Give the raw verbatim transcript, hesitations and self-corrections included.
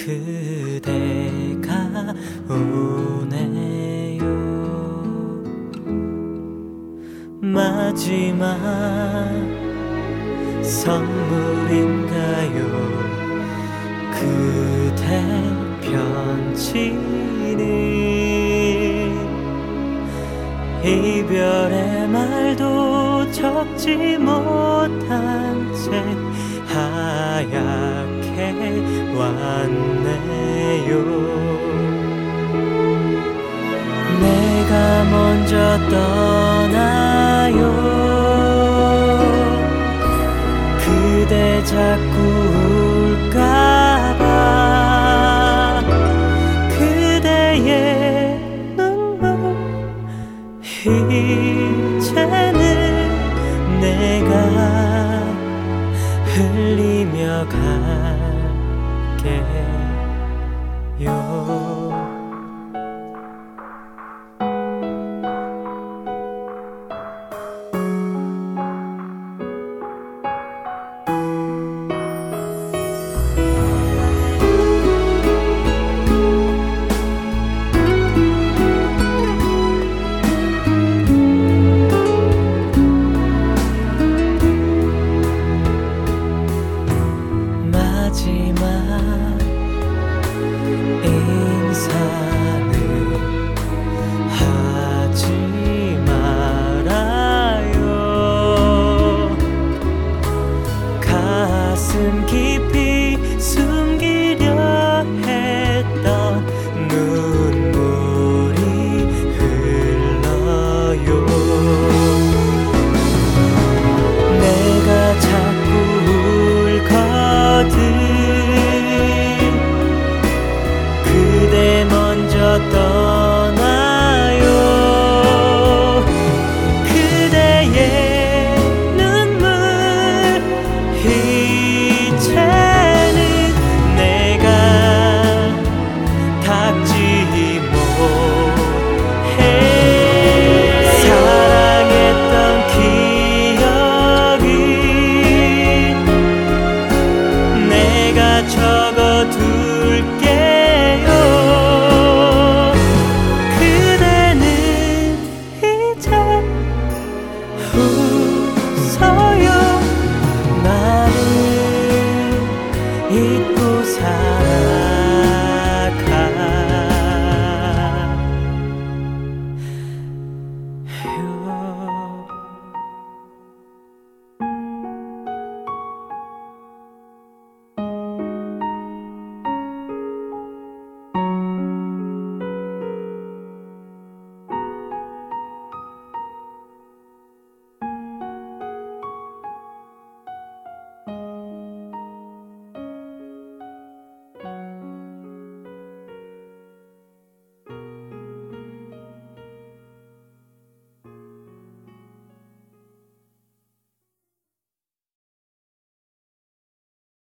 그대가 오네요. 마지막 선물인가요? 그대 편지는 이별의 말도 적지 못한 채 하얗게 왔네요. 내가 먼저 떠나요. 그대 자꾸 울까봐 그대의 눈물 이제는 내가 흘리며 갈게요. 가슴 깊이 숨기려 했던 눈물이 흘러요. 내가 자꾸 울거든. 그대 먼저 떠나요. 그대의 눈물 이제는 내가 닦지 못해. 사랑했던 기억이 내가 적어둘게요. 그대는 이제 웃어요. 나를 잊고 살